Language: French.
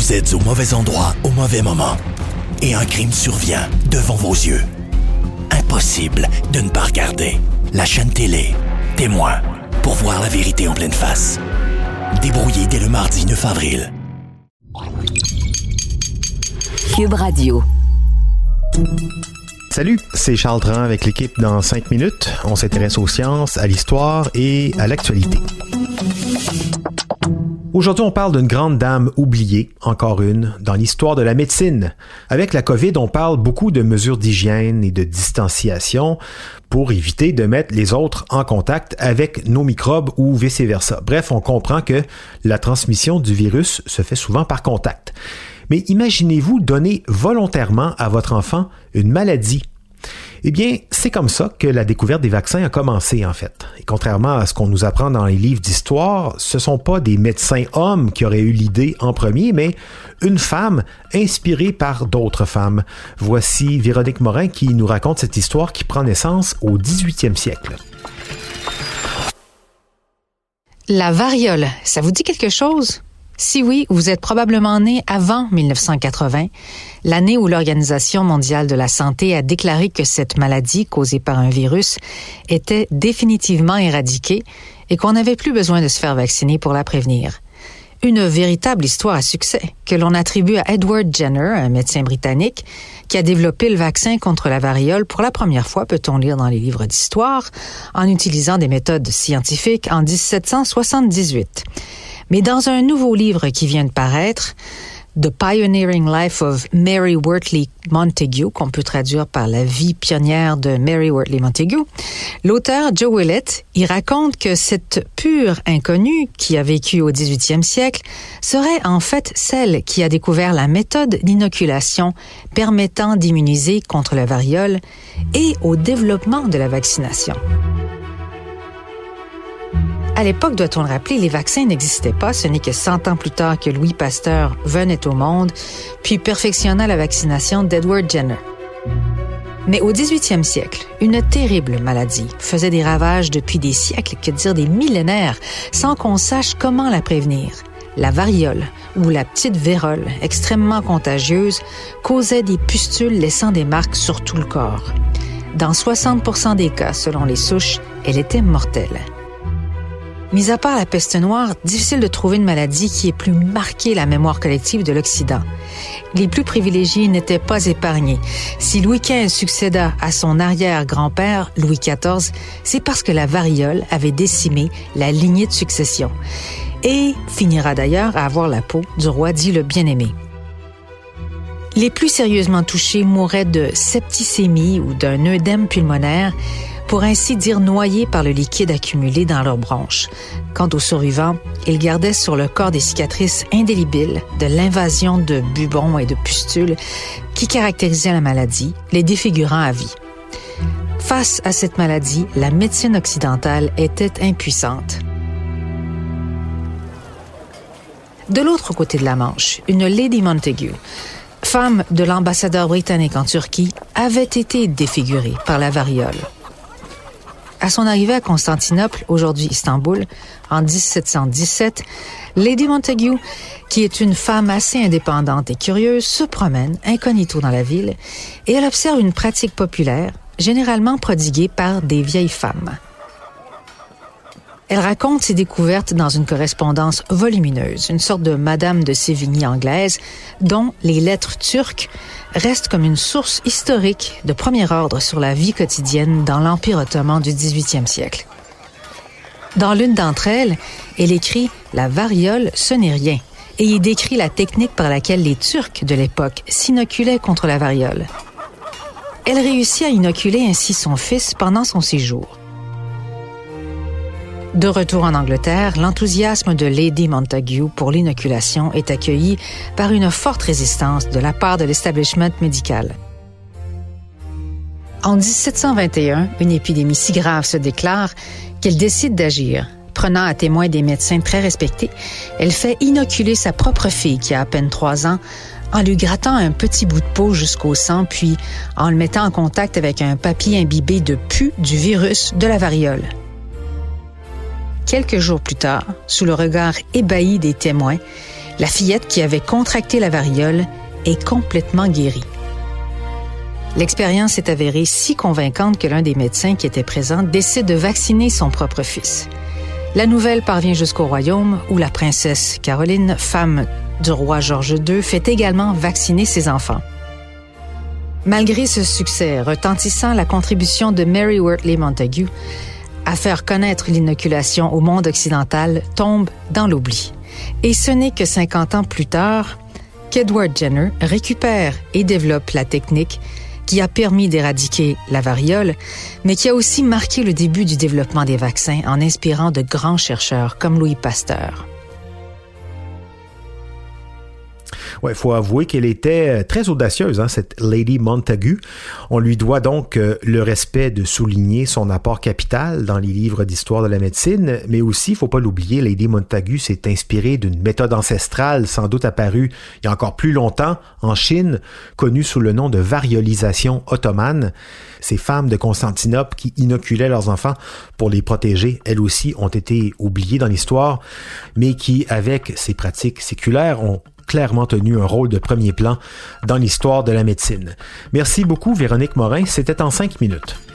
Vous êtes au mauvais endroit au mauvais moment. Et un crime survient devant vos yeux. Impossible de ne pas regarder. La chaîne télé, Témoin, pour voir la vérité en pleine face. Débrouillé dès le mardi 9 avril. Cube Radio. Salut, c'est Charles Dran avec l'équipe dans 5 minutes. On s'intéresse aux sciences, à l'histoire et à l'actualité. Aujourd'hui, on parle d'une grande dame oubliée, encore une, dans l'histoire de la médecine. Avec la COVID, on parle beaucoup de mesures d'hygiène et de distanciation pour éviter de mettre les autres en contact avec nos microbes ou vice-versa. Bref, on comprend que la transmission du virus se fait souvent par contact. Mais imaginez-vous donner volontairement à votre enfant une maladie. Eh bien, c'est comme ça que la découverte des vaccins a commencé, en fait. Et contrairement à ce qu'on nous apprend dans les livres d'histoire, ce ne sont pas des médecins hommes qui auraient eu l'idée en premier, mais une femme inspirée par d'autres femmes. Voici Véronique Morin qui nous raconte cette histoire qui prend naissance au 18e siècle. La variole, ça vous dit quelque chose? Si oui, vous êtes probablement né avant 1980, l'année où l'Organisation mondiale de la santé a déclaré que cette maladie causée par un virus était définitivement éradiquée et qu'on n'avait plus besoin de se faire vacciner pour la prévenir. Une véritable histoire à succès que l'on attribue à Edward Jenner, un médecin britannique, qui a développé le vaccin contre la variole pour la première fois, peut-on lire dans les livres d'histoire, en utilisant des méthodes scientifiques en 1778. Mais dans un nouveau livre qui vient de paraître, The Pioneering Life of Mary Wortley Montagu, qu'on peut traduire par la vie pionnière de Mary Wortley Montagu, l'auteur Joe Willett y raconte que cette pure inconnue qui a vécu au 18e siècle serait en fait celle qui a découvert la méthode d'inoculation permettant d'immuniser contre la variole et au développement de la vaccination. À l'époque, doit-on le rappeler, les vaccins n'existaient pas. Ce n'est que 100 ans plus tard que Louis Pasteur venait au monde, puis perfectionna la vaccination d'Edward Jenner. Mais au 18e siècle, une terrible maladie faisait des ravages depuis des siècles, que dire des millénaires, sans qu'on sache comment la prévenir. La variole, ou la petite vérole, extrêmement contagieuse, causait des pustules laissant des marques sur tout le corps. Dans 60% des cas, selon les souches, elle était mortelle. Mis à part la peste noire, difficile de trouver une maladie qui ait plus marqué la mémoire collective de l'Occident. Les plus privilégiés n'étaient pas épargnés. Si Louis XV succéda à son arrière-grand-père, Louis XIV, c'est parce que la variole avait décimé la lignée de succession et finira d'ailleurs à avoir la peau du roi dit le bien-aimé. Les plus sérieusement touchés mouraient de septicémie ou d'un œdème pulmonaire, pour ainsi dire noyés par le liquide accumulé dans leurs bronches. Quant aux survivants, ils gardaient sur le corps des cicatrices indélébiles de l'invasion de bubons et de pustules qui caractérisaient la maladie, les défigurant à vie. Face à cette maladie, la médecine occidentale était impuissante. De l'autre côté de la Manche, une Lady Montagu, femme de l'ambassadeur britannique en Turquie, avait été défigurée par la variole. À son arrivée à Constantinople, aujourd'hui Istanbul, en 1717, Lady Montagu, qui est une femme assez indépendante et curieuse, se promène incognito dans la ville et elle observe une pratique populaire, généralement prodiguée par des vieilles femmes. Elle raconte ses découvertes dans une correspondance volumineuse, une sorte de Madame de Sévigné anglaise, dont les lettres turques restent comme une source historique de premier ordre sur la vie quotidienne dans l'Empire ottoman du 18e siècle. Dans l'une d'entre elles, elle écrit « La variole, ce n'est rien » et y décrit la technique par laquelle les Turcs de l'époque s'inoculaient contre la variole. Elle réussit à inoculer ainsi son fils pendant son séjour. De retour en Angleterre, l'enthousiasme de Lady Montagu pour l'inoculation est accueilli par une forte résistance de la part de l'establishment médical. En 1721, une épidémie si grave se déclare qu'elle décide d'agir. Prenant à témoin des médecins très respectés, elle fait inoculer sa propre fille qui a à peine 3 ans en lui grattant un petit bout de peau jusqu'au sang, puis en le mettant en contact avec un papier imbibé de pus du virus de la variole. Quelques jours plus tard, sous le regard ébahi des témoins, La fillette qui avait contracté la variole est complètement guérie. L'expérience est avérée si convaincante que l'un des médecins qui était présent décide de vacciner son propre fils. La nouvelle parvient jusqu'au royaume où la princesse Caroline, femme du roi George II, fait également vacciner ses enfants. Malgré ce succès retentissant, la contribution de Mary Wortley Montagu à faire connaître l'inoculation au monde occidental tombe dans l'oubli. Et ce n'est que 50 ans plus tard qu'Edward Jenner récupère et développe la technique qui a permis d'éradiquer la variole, mais qui a aussi marqué le début du développement des vaccins en inspirant de grands chercheurs comme Louis Pasteur. Ouais, faut avouer qu'elle était très audacieuse, cette Lady Montagu. On lui doit donc le respect de souligner son apport capital dans les livres d'histoire de la médecine, mais aussi, faut pas l'oublier, Lady Montagu s'est inspirée d'une méthode ancestrale sans doute apparue il y a encore plus longtemps en Chine, connue sous le nom de variolisation ottomane. Ces femmes de Constantinople qui inoculaient leurs enfants pour les protéger, elles aussi ont été oubliées dans l'histoire, mais qui, avec ces pratiques séculaires, ont clairement tenu un rôle de premier plan dans l'histoire de la médecine. Merci beaucoup, Véronique Morin. C'était en 5 minutes.